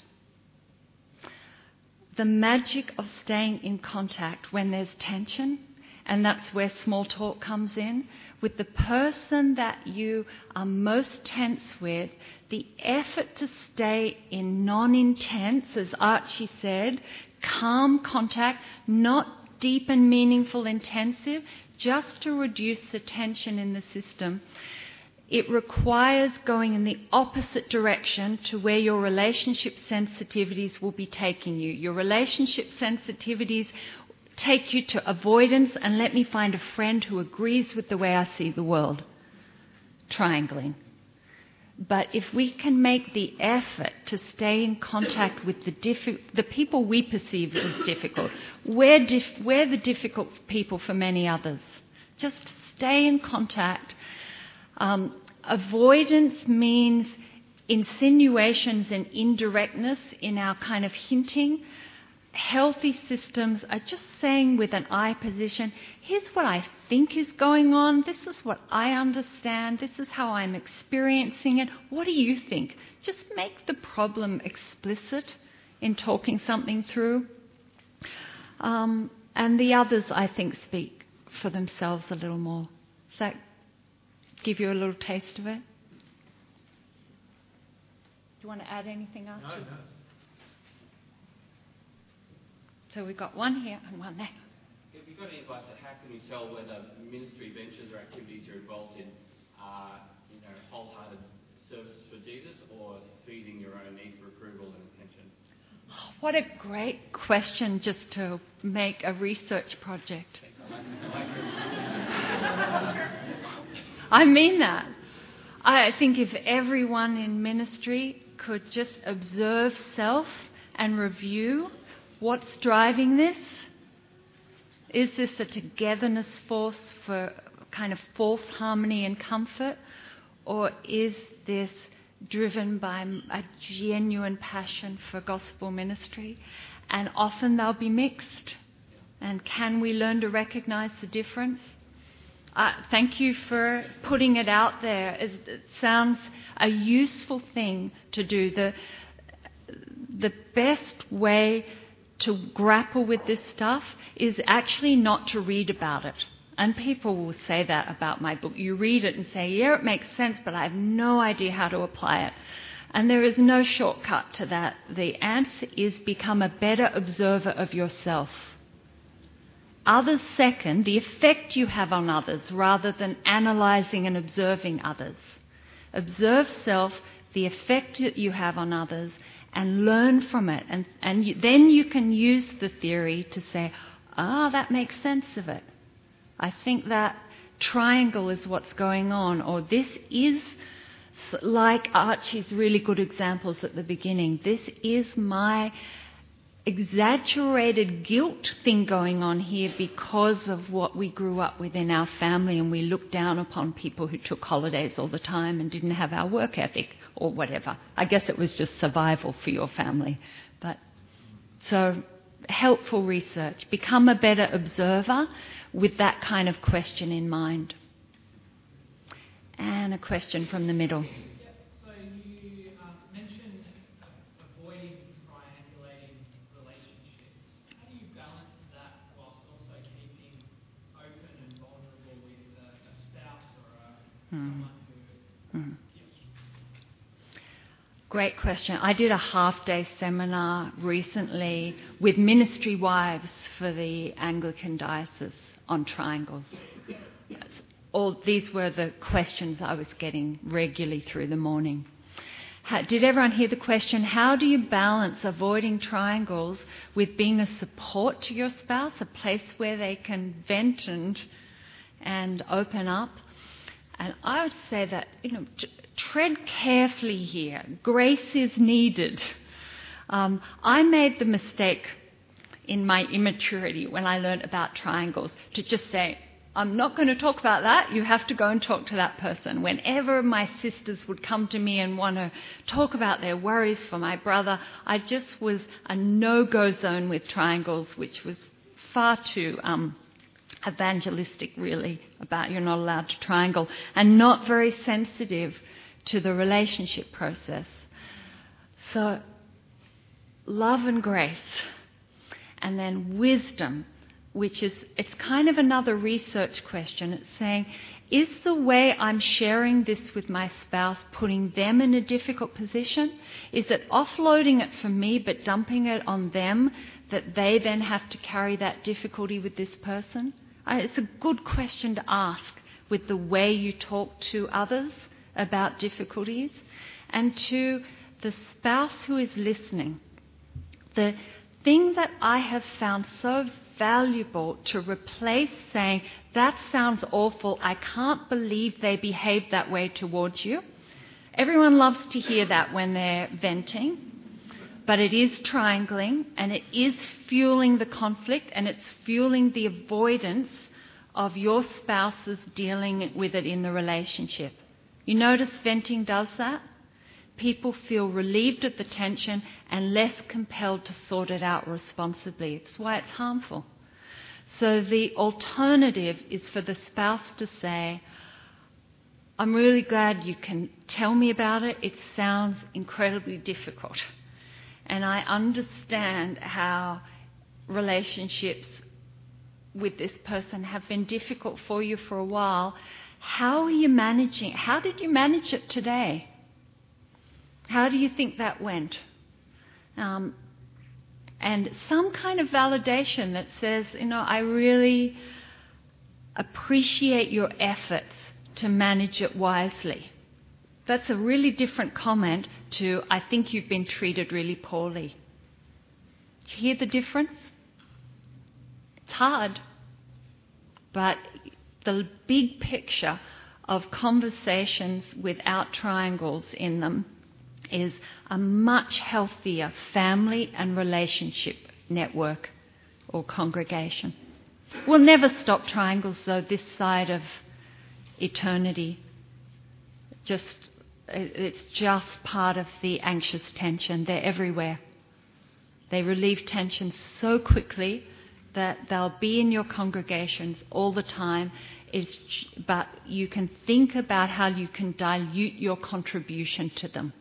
The magic of staying in contact when there's tension, and that's where small talk comes in, with the person that you are most tense with, the effort to stay in non-intense, as Archie said, calm contact, not deep and meaningful intensive, just to reduce the tension in the system. It requires going in the opposite direction to where your relationship sensitivities will be taking you. Your relationship sensitivities take you to avoidance and let me find a friend who agrees with the way I see the world. Triangling. But if we can make the effort to stay in contact with the diffi- the people we perceive as difficult, we're, dif- we're the difficult people for many others. Just stay in contact. Um, avoidance means insinuations and indirectness in our kind of hinting. Healthy systems are just saying with an I position, here's what I think is going on, this is what I understand, this is how I'm experiencing it, what do you think? Just make the problem explicit in talking something through. Um, and the others, I think, speak for themselves a little more. Does that give you a little taste of it? Do you want to add anything else? No, no. So we've got one here and one there. Have you got any advice on how can we tell whether ministry ventures or activities you're involved in are, you know, wholehearted services for Jesus or feeding your own need for approval and attention? What a great question just to make a research project. I mean that. I think if everyone in ministry could just observe self and review what's driving this. Is this a togetherness force for kind of false harmony and comfort? Or is this driven by a genuine passion for gospel ministry? And often they'll be mixed. And can we learn to recognize the difference? Uh, thank you for putting it out there. It, it sounds a useful thing to do. The, the best way to grapple with this stuff is actually not to read about it. And people will say that about my book. You read it and say, yeah, it makes sense, but I have no idea how to apply it. And there is no shortcut to that. The answer is become a better observer of yourself. Others second, the effect you have on others rather than analysing and observing others. Observe self, the effect that you have on others, and learn from it. And, and you, then you can use the theory to say, ah, that makes sense of it. I think that triangle is what's going on, or this is, like Archie's really good examples at the beginning, this is my exaggerated guilt thing going on here because of what we grew up with in our family, and we looked down upon people who took holidays all the time and didn't have our work ethic or whatever. I guess it was just survival for your family. But so helpful research. Become a better observer with that kind of question in mind. And a question from the middle. Yep. So you um, mentioned avoiding triangulating relationships. How do you balance that whilst also keeping open and vulnerable with a, a spouse or a, Hmm. someone who... Hmm. Yep. Great question. I did a half-day seminar recently with ministry wives for the Anglican diocese on triangles. All these were the questions I was getting regularly through the morning. How, did everyone hear the question? How do you balance avoiding triangles with being a support to your spouse, a place where they can vent and and open up? And I would say that, you know, t- tread carefully here. Grace is needed. Um, I made the mistake in my immaturity when I learned about triangles to just say, I'm not going to talk about that. You have to go and talk to that person. Whenever my sisters would come to me and want to talk about their worries for my brother, I just was a no-go zone with triangles, which was far too um, evangelistic, really, about you're not allowed to triangle, and not very sensitive to the relationship process. So, love and grace, and then wisdom, which is, it's kind of another research question. It's saying, is the way I'm sharing this with my spouse putting them in a difficult position? Is it offloading it from me but dumping it on them, that they then have to carry that difficulty with this person? I, it's a good question to ask with the way you talk to others about difficulties. And to the spouse who is listening, the thing that I have found so valuable to replace saying, that sounds awful, I can't believe they behaved that way towards you. Everyone loves to hear that when they're venting, but it is triangling, and it is fueling the conflict, and it's fueling the avoidance of your spouses dealing with it in the relationship. You notice venting does that? People feel relieved at the tension and less compelled to sort it out responsibly. That's why it's harmful. So the alternative is for the spouse to say, I'm really glad you can tell me about it. It sounds incredibly difficult. And I understand how relationships with this person have been difficult for you for a while. How are you managing? How did you manage it today? How do you think that went? Um, and some kind of validation that says, you know, I really appreciate your efforts to manage it wisely. That's a really different comment to, I think you've been treated really poorly. Do you hear the difference? It's hard. But the big picture of conversations without triangles in them is a much healthier family and relationship network or congregation. We'll never stop triangles, though, this side of eternity. Just, it's just part of the anxious tension. They're everywhere. They relieve tension so quickly that they'll be in your congregations all the time. It's, but you can think about how you can dilute your contribution to them.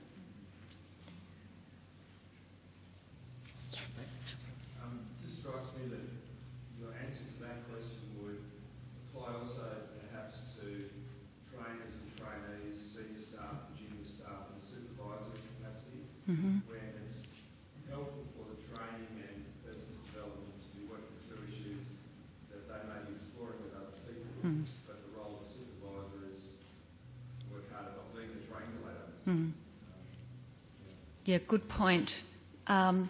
Mm-hmm. when it's helpful for the training and personal development to be working through issues that they may be exploring with other people, Mm. but the role of the supervisor is work hard at not being the triangulator. Mm. Yeah, good point. Um,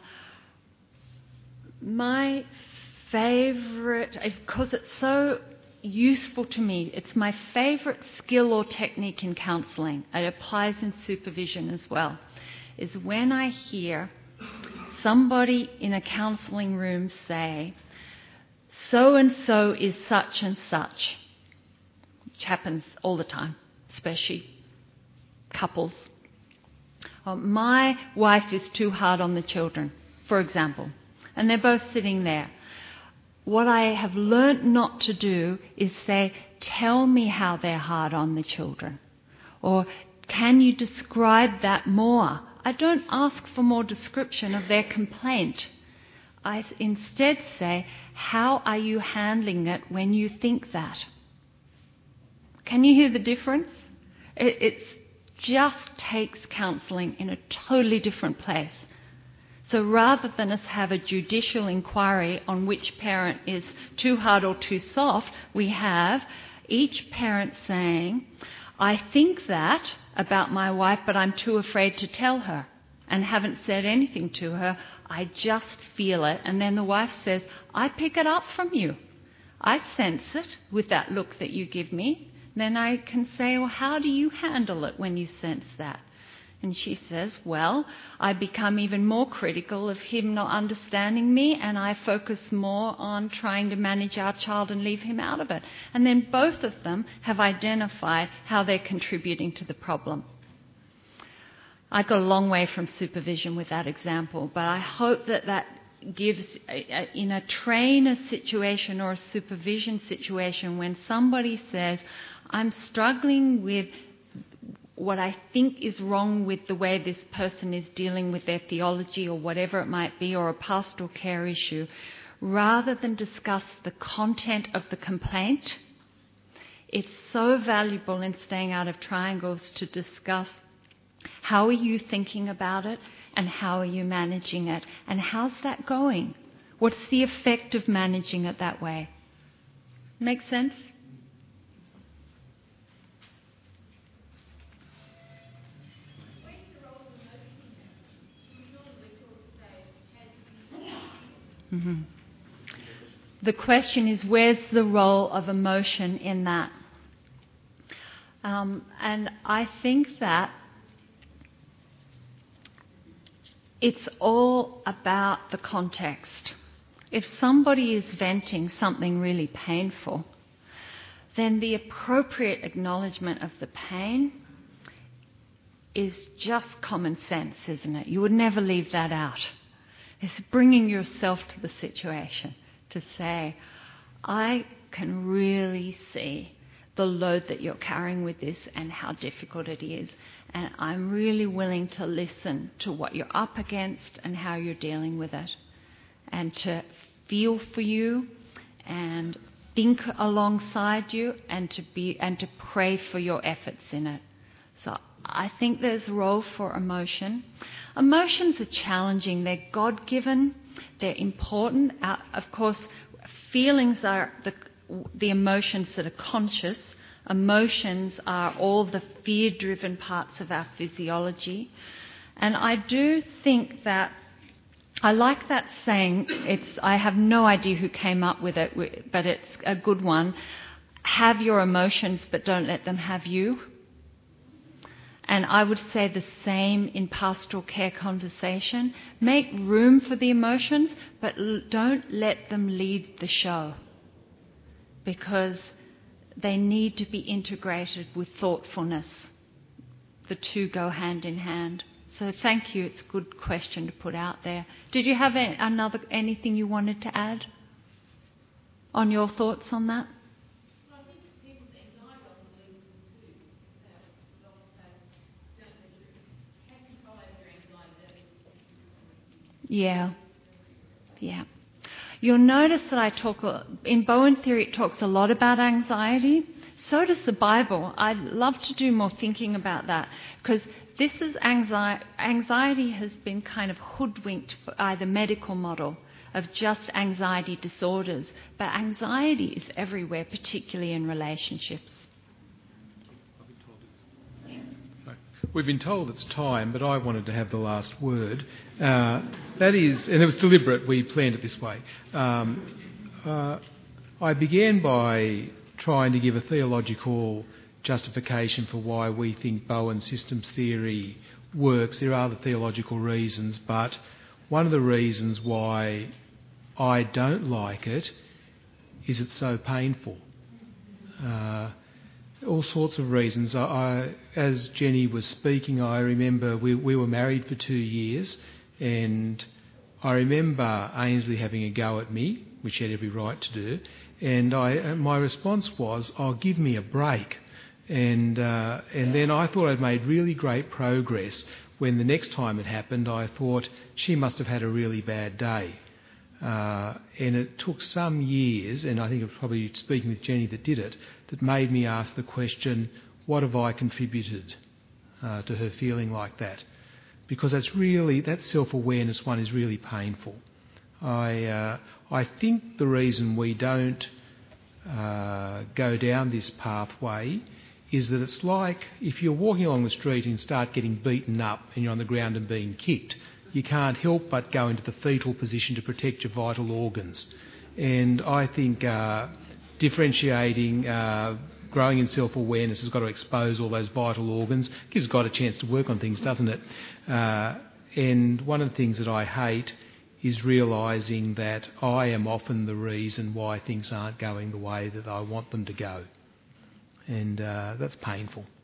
my favourite, because it's so useful to me, it's my favourite skill or technique in counselling. It applies in supervision as well, is when I hear somebody in a counselling room say, so-and-so is such and such, which happens all the time, especially couples. Oh, my wife is too hard on the children, for example, and they're both sitting there. What I have learnt not to do is say, tell me how they're hard on the children, or can you describe that more? I don't ask for more description of their complaint. I instead say, how are you handling it when you think that? Can you hear the difference? It it's just takes counselling in a totally different place. So rather than us have a judicial inquiry on which parent is too hard or too soft, we have each parent saying, I think that about my wife, but I'm too afraid to tell her and haven't said anything to her. I just feel it. And then the wife says, I pick it up from you. I sense it with that look that you give me. Then I can say, well, how do you handle it when you sense that? And she says, well, I become even more critical of him not understanding me, and I focus more on trying to manage our child and leave him out of it. And then both of them have identified how they're contributing to the problem. I got a long way from supervision with that example, but I hope that that gives, in a trainer situation or a supervision situation, when somebody says, I'm struggling with what I think is wrong with the way this person is dealing with their theology or whatever it might be, or a pastoral care issue, rather than discuss the content of the complaint, it's so valuable in staying out of triangles to discuss how are you thinking about it and how are you managing it and how's that going? What's the effect of managing it that way? Make sense? Mm-hmm. The question is, where's the role of emotion in that? Um, and I think that it's all about the context. If somebody is venting something really painful, then the appropriate acknowledgement of the pain is just common sense, isn't it? You would never leave that out. It's bringing yourself to the situation to say, I can really see the load that you're carrying with this and how difficult it is. And I'm really willing to listen to what you're up against and how you're dealing with it. And to feel for you and think alongside you and to be and to pray for your efforts in it. So I think there's a role for emotion. Emotions are challenging. They're God-given. They're important. Uh, of course, feelings are the, the emotions that are conscious. Emotions are all the fear-driven parts of our physiology. And I do think that, I like that saying, it's, I have no idea who came up with it, but it's a good one. Have your emotions, but don't let them have you. And I would say the same in pastoral care conversation. Make room for the emotions, but l- don't let them lead the show, because they need to be integrated with thoughtfulness. The two go hand in hand. So thank you. It's a good question to put out there. Did you have a- another anything you wanted to add on your thoughts on that? Yeah, yeah. You'll notice that I talk, in Bowen theory, it talks a lot about anxiety. so does the Bible. I'd love to do more thinking about that, because this is anxiety. Anxiety has been kind of hoodwinked by the medical model of just anxiety disorders, but anxiety is everywhere, particularly in relationships. We've been told it's time, but I wanted to have the last word. Uh, that is, and it was deliberate, we planned it this way. Um, uh, I began by trying to give a theological justification for why we think Bowen systems theory works. There are other theological reasons, but one of the reasons why I don't like it is it's so painful. Uh, all sorts of reasons. I, I, as Jenny was speaking, I remember we, we were married for two years, and I remember Ainsley having a go at me, which she had every right to do, and I, my response was, "Oh, give me a break." And uh, and then I thought I'd made really great progress. When the next time it happened, I thought she must have had a really bad day. Uh, and it took some years, and I think it was probably speaking with Jenny that did it, that made me ask the question, what have I contributed uh, to her feeling like that? Because that's really, that self-awareness one is really painful. I uh, I think the reason we don't uh, go down this pathway is that it's like if you're walking along the street and start getting beaten up and you're on the ground and being kicked, you can't help but go into the fetal position to protect your vital organs. And I think uh, differentiating, uh, growing in self-awareness has got to expose all those vital organs. Gives God a chance to work on things, doesn't it? Uh, and one of the things that I hate is realising that I am often the reason why things aren't going the way that I want them to go. And uh, that's painful.